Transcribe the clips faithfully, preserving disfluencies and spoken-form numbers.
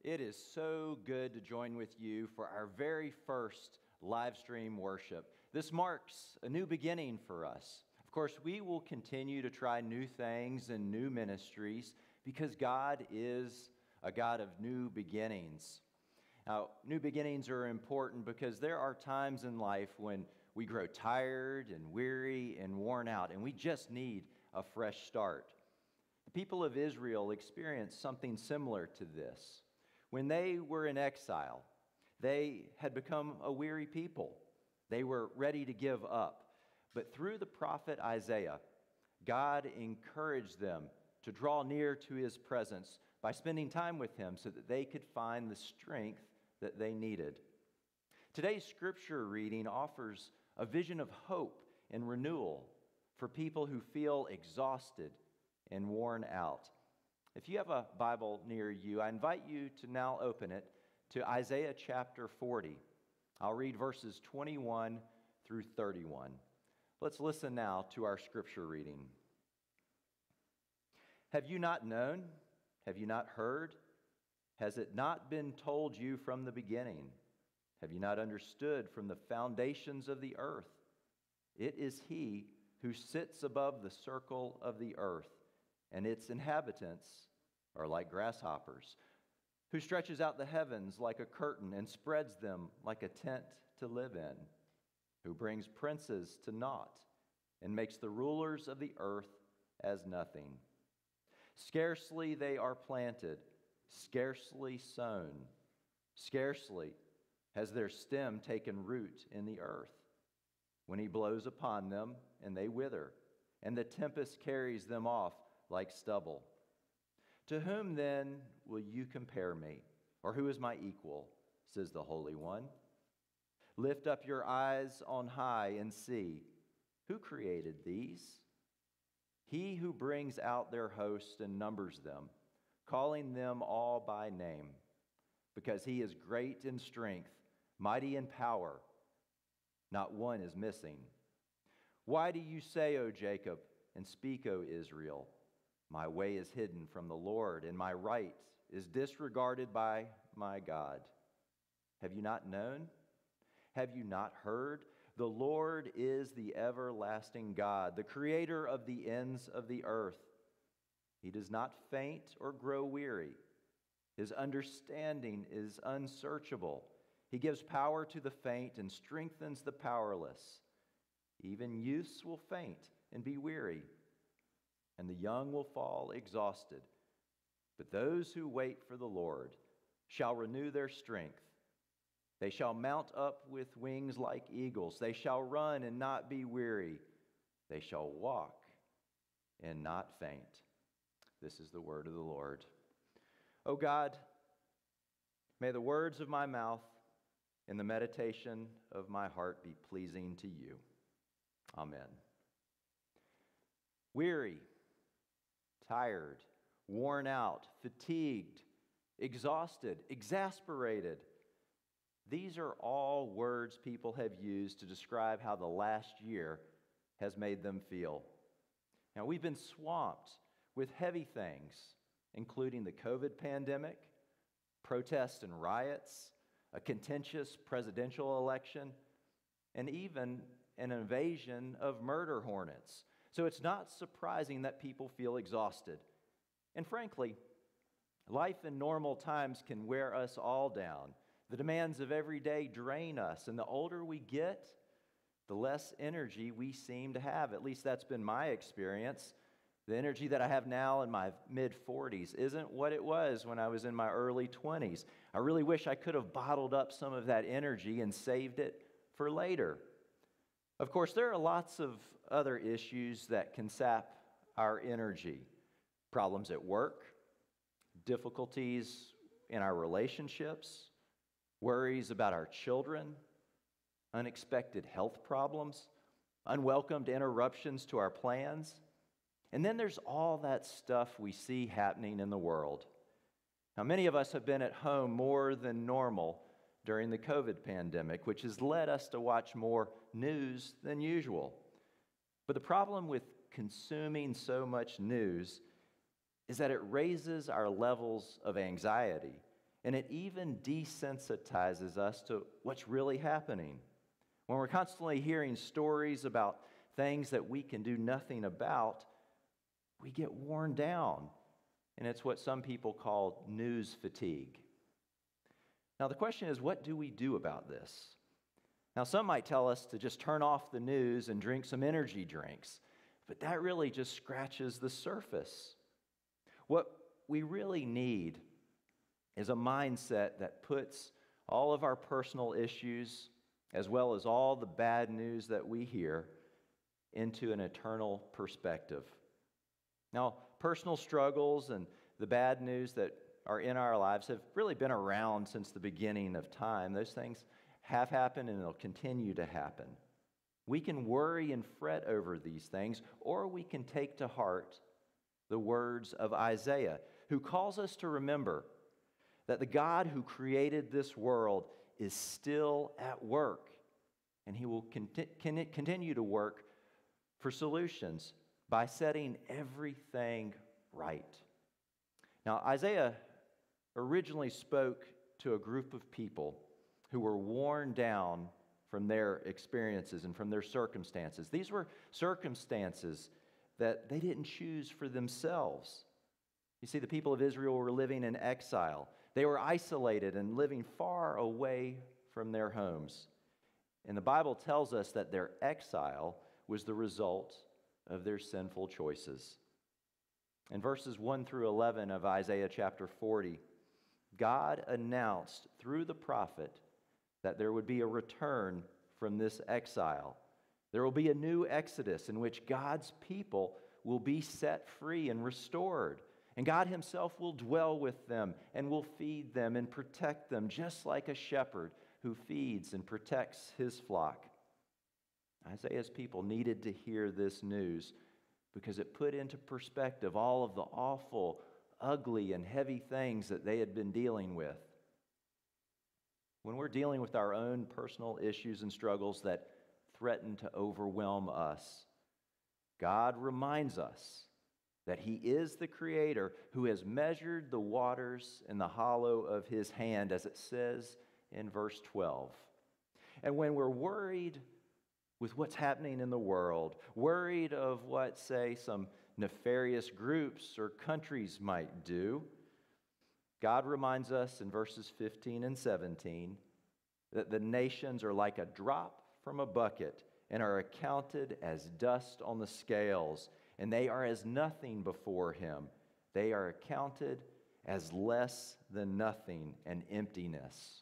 It is so good to join with you for our very first live stream worship. This marks a new beginning for us. Of course, we will continue to try new things and new ministries because God is a God of new beginnings. Now, new beginnings are important because there are times in life when we grow tired and weary and worn out, and we just need a fresh start. The people of Israel experienced something similar to this. When they were in exile, they had become a weary people. They were ready to give up. But through the prophet Isaiah, God encouraged them to draw near to his presence by spending time with him so that they could find the strength that they needed. Today's scripture reading offers a vision of hope and renewal for people who feel exhausted and worn out. If you have a Bible near you, I invite you to now open it to Isaiah chapter forty. I'll read verses twenty-one through thirty-one. Let's listen now to our scripture reading. Have you not known? Have you not heard? Has it not been told you from the beginning? Have you not understood from the foundations of the earth? It is he who sits above the circle of the earth, and its inhabitants are like grasshoppers, who stretches out the heavens like a curtain and spreads them like a tent to live in, who brings princes to naught and makes the rulers of the earth as nothing. Scarcely they are planted, scarcely sown, scarcely has their stem taken root in the earth. When he blows upon them, and they wither, and the tempest carries them off like stubble. To whom then will you compare me? Or who is my equal? Says the Holy One. Lift up your eyes on high and see. Who created these? He who brings out their host and numbers them, calling them all by name, because he is great in strength, mighty in power. Not one is missing. Why do you say, O Jacob, and speak, O Israel? My way is hidden from the Lord, and my right is disregarded by my God. Have you not known? Have you not heard? The Lord is the everlasting God, the creator of the ends of the earth. He does not faint or grow weary. His understanding is unsearchable. He gives power to the faint and strengthens the powerless. Even youths will faint and be weary, and the young will fall exhausted. But those who wait for the Lord shall renew their strength. They shall mount up with wings like eagles. They shall run and not be weary. They shall walk and not faint. This is the word of the Lord. O God, may the words of my mouth and the meditation of my heart be pleasing to you. Amen. Weary, tired, worn out, fatigued, exhausted, exasperated. These are all words people have used to describe how the last year has made them feel. Now, we've been swamped with heavy things, including the COVID pandemic, protests and riots, a contentious presidential election, and even an invasion of murder hornets. So it's not surprising that people feel exhausted. And frankly, life in normal times can wear us all down. The demands of every day drain us, and the older we get, the less energy we seem to have. At least that's been my experience. The energy that I have now in my mid-forties isn't what it was when I was in my early twenties. I really wish I could have bottled up some of that energy and saved it for later. Of course, there are lots of other issues that can sap our energy. Problems at work, difficulties in our relationships, worries about our children, unexpected health problems, unwelcomed interruptions to our plans. And then there's all that stuff we see happening in the world. Now, many of us have been at home more than normal during the COVID pandemic, which has led us to watch more news than usual. But the problem with consuming so much news is that it raises our levels of anxiety And it even desensitizes us to what's really happening. When we're constantly hearing stories about things that we can do nothing about, we get worn down. And it's what some people call news fatigue. Now, the question is, what do we do about this? Now, some might tell us to just turn off the news and drink some energy drinks, but that really just scratches the surface. What we really need is a mindset that puts all of our personal issues, as well as all the bad news that we hear, into an eternal perspective. Now, personal struggles and the bad news that are in our lives have really been around since the beginning of time. Those things have happened and they'll continue to happen. We can worry and fret over these things, or we can take to heart the words of Isaiah, who calls us to remember that the God who created this world is still at work, and he will conti- continue to work for solutions by setting everything right. Now, Isaiah originally spoke to a group of people who were worn down from their experiences and from their circumstances. These were circumstances that they didn't choose for themselves. You see, the people of Israel were living in exile. They were isolated and living far away from their homes. And the Bible tells us that their exile was the result of their sinful choices. In verses one through eleven of Isaiah chapter forty, God announced through the prophet that there would be a return from this exile. There will be a new exodus in which God's people will be set free and restored. And God himself will dwell with them and will feed them and protect them, just like a shepherd who feeds and protects his flock. Isaiah's people needed to hear this news because it put into perspective all of the awful, ugly, and heavy things that they had been dealing with. When we're dealing with our own personal issues and struggles that threaten to overwhelm us, God reminds us that he is the Creator who has measured the waters in the hollow of his hand, as it says in verse twelve. And when we're worried with what's happening in the world, worried of what, say, some nefarious groups or countries might do, God reminds us in verses fifteen and seventeen that the nations are like a drop from a bucket and are accounted as dust on the scales, and they are as nothing before him. They are accounted as less than nothing and emptiness.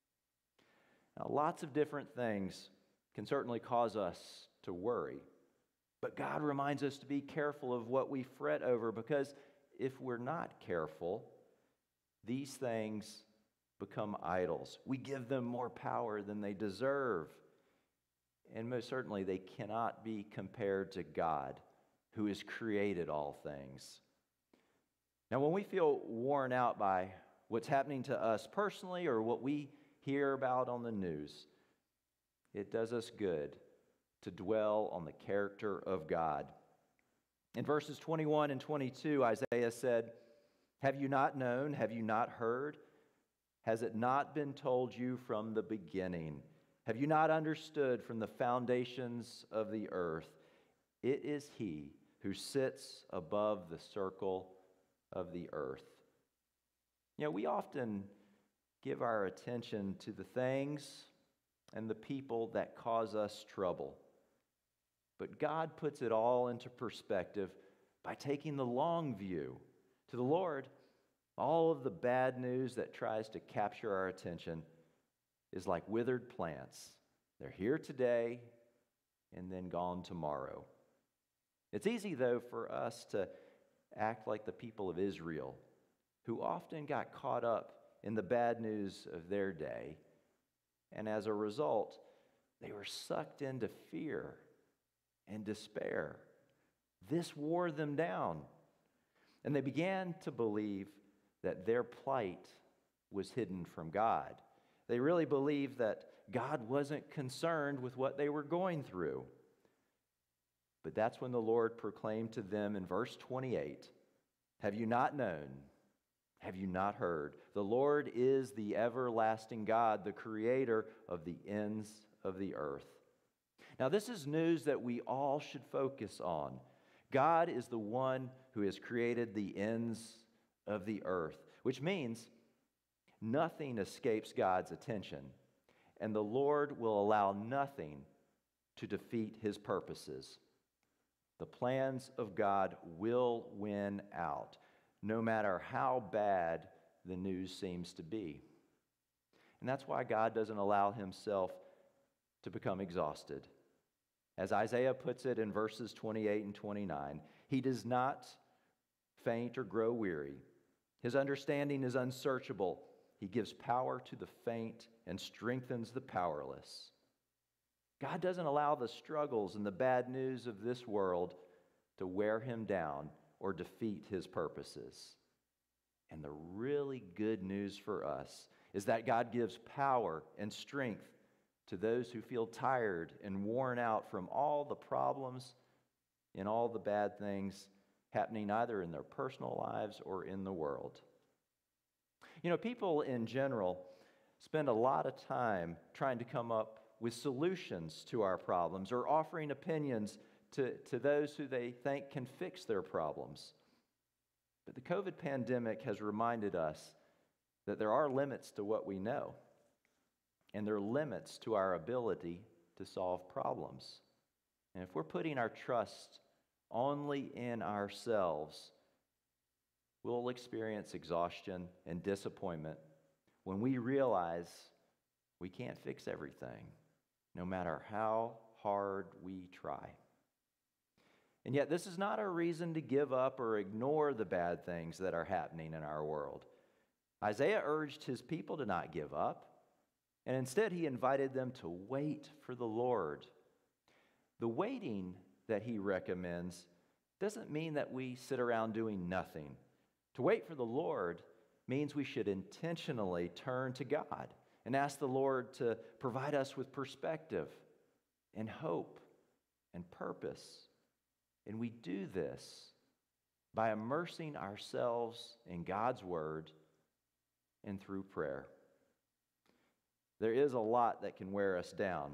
Now, lots of different things can certainly cause us to worry, but God reminds us to be careful of what we fret over, because if we're not careful, these things become idols. We give them more power than they deserve. And most certainly, they cannot be compared to God, who has created all things. Now, when we feel worn out by what's happening to us personally or what we hear about on the news, it does us good to dwell on the character of God. In verses twenty-one and twenty-two, Isaiah said, "Have you not known? Have you not heard? Has it not been told you from the beginning? Have you not understood from the foundations of the earth? It is he who sits above the circle of the earth." You know, we often give our attention to the things and the people that cause us trouble. But God puts it all into perspective by taking the long view. To the Lord, all of the bad news that tries to capture our attention is like withered plants. They're here today and then gone tomorrow. It's easy, though, for us to act like the people of Israel, who often got caught up in the bad news of their day, and as a result, they were sucked into fear and despair. This wore them down, and they began to believe that their plight was hidden from God. They really believed that God wasn't concerned with what they were going through. But that's when the Lord proclaimed to them in verse twenty-eight, "Have you not known? Have you not heard? The Lord is the everlasting God, the creator of the ends of the earth. Now, this is news that we all should focus on. God is the one who has created the ends of the earth, which means nothing escapes God's attention, and the Lord will allow nothing to defeat his purposes. The plans of God will win out, no matter how bad the news seems to be. And that's why God doesn't allow himself to become exhausted. As Isaiah puts it in verses twenty-eight and twenty-nine, he does not faint or grow weary. His understanding is unsearchable. He gives power to the faint and strengthens the powerless. God doesn't allow the struggles and the bad news of this world to wear him down or defeat his purposes. And the really good news for us is that God gives power and strength to those who feel tired and worn out from all the problems and all the bad things happening either in their personal lives or in the world. You know, people in general spend a lot of time trying to come up with solutions to our problems or offering opinions to, to those who they think can fix their problems. But the COVID pandemic has reminded us that there are limits to what we know, and there are limits to our ability to solve problems. And if we're putting our trust only in ourselves, we'll experience exhaustion and disappointment when we realize we can't fix everything, no matter how hard we try. And yet, this is not a reason to give up or ignore the bad things that are happening in our world. Isaiah urged his people to not give up, and instead he invited them to wait for the Lord. The waiting that he recommends doesn't mean that we sit around doing nothing. To wait for the Lord means we should intentionally turn to God and ask the Lord to provide us with perspective and hope and purpose. And we do this by immersing ourselves in God's Word and through prayer. There is a lot that can wear us down,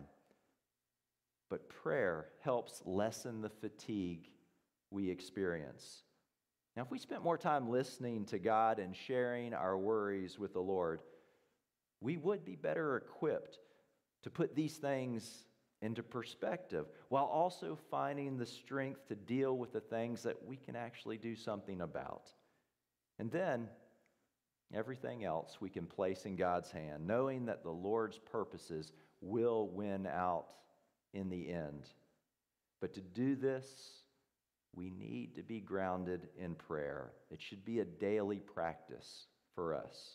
but prayer helps lessen the fatigue we experience. Now, if we spent more time listening to God and sharing our worries with the Lord, we would be better equipped to put these things into perspective while also finding the strength to deal with the things that we can actually do something about. And then everything else we can place in God's hand, knowing that the Lord's purposes will win out in the end. But to do this, we need to be grounded in prayer. It should be a daily practice for us.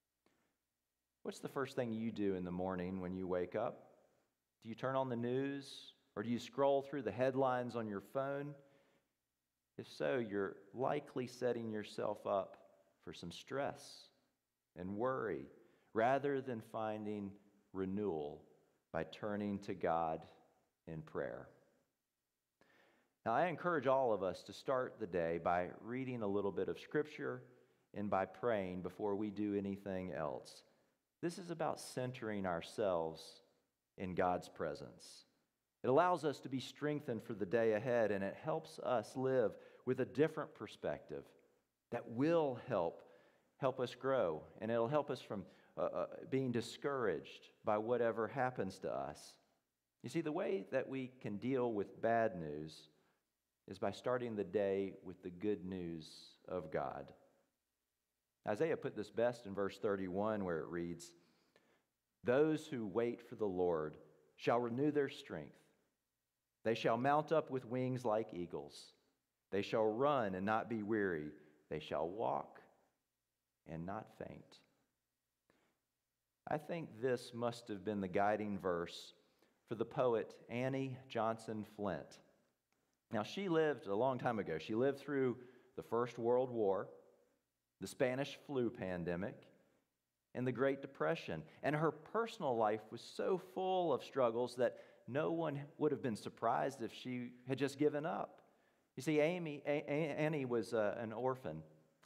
What's the first thing you do in the morning when you wake up? Do you turn on the news, or do you scroll through the headlines on your phone? If so, you're likely setting yourself up for some stress and worry, rather than finding renewal by turning to God in prayer. Now, I encourage all of us to start the day by reading a little bit of Scripture and by praying before we do anything else. This is about centering ourselves in God's presence. It allows us to be strengthened for the day ahead, and it helps us live with a different perspective that will help help us grow, and it'll help us from uh, uh, being discouraged by whatever happens to us. You see, the way that we can deal with bad news is by starting the day with the good news of God. Isaiah put this best in verse thirty-one, where it reads, "Those who wait for the Lord shall renew their strength. They shall mount up with wings like eagles. They shall run and not be weary. They shall walk and not faint." I think this must have been the guiding verse for the poet Annie Johnson Flint. Now, she lived a long time ago. She lived through the First World War, the Spanish flu pandemic, and the Great Depression. And her personal life was so full of struggles that no one would have been surprised if she had just given up. You see, Amy, A- A- Annie was uh, an orphan,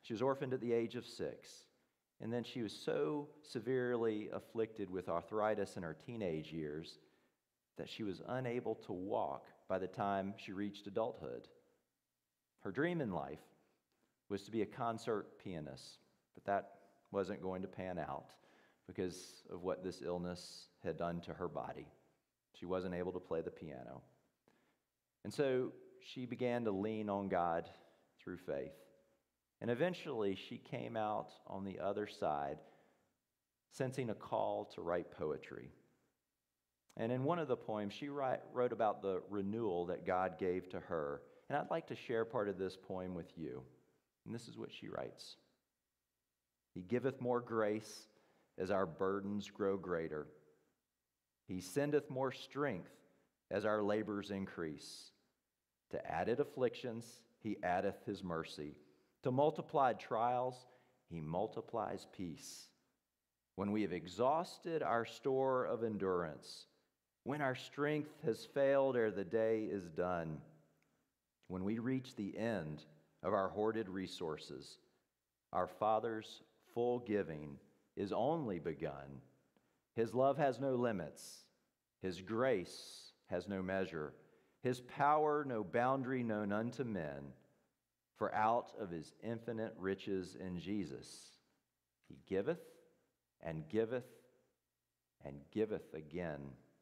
She was orphaned at the age of six. And then she was so severely afflicted with arthritis in her teenage years that she was unable to walk by the time she reached adulthood. Her dream in life was to be a concert pianist, but that wasn't going to pan out because of what this illness had done to her body. She wasn't able to play the piano. And so she began to lean on God through faith. And eventually she came out on the other side, sensing a call to write poetry. And in one of the poems, she write, wrote about the renewal that God gave to her. And I'd like to share part of this poem with you. And this is what she writes. He giveth more grace as our burdens grow greater. He sendeth more strength as our labors increase. To added afflictions, he addeth his mercy. To multiplied trials, he multiplies peace. When we have exhausted our store of endurance, when our strength has failed ere the day is done, when we reach the end of our hoarded resources, our Father's full giving is only begun. His love has no limits. His grace has no measure. His power no boundary known unto men. For out of his infinite riches in Jesus, he giveth and giveth and giveth again.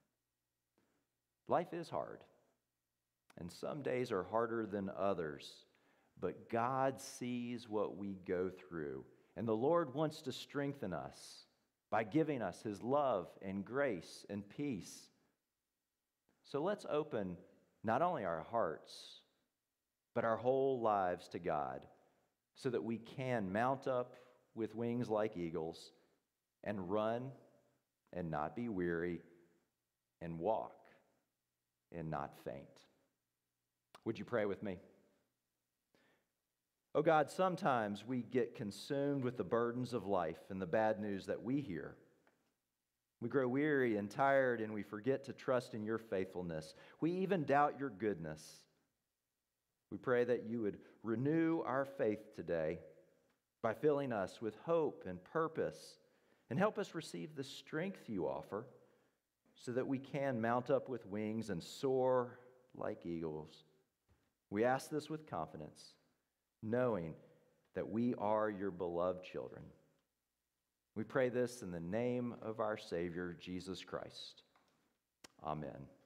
Life is hard, and some days are harder than others, but God sees what we go through, and the Lord wants to strengthen us by giving us his love and grace and peace. So let's open not only our hearts, but our whole lives to God, so that we can mount up with wings like eagles and run and not be weary and walk and not faint. Would you pray with me? Oh God, sometimes we get consumed with the burdens of life and the bad news that we hear. We grow weary and tired, and we forget to trust in your faithfulness. We even doubt your goodness. We pray that you would renew our faith today by filling us with hope and purpose, and help us receive the strength you offer so that we can mount up with wings and soar like eagles. We ask this with confidence, knowing that we are your beloved children. We pray this in the name of our Savior, Jesus Christ. Amen.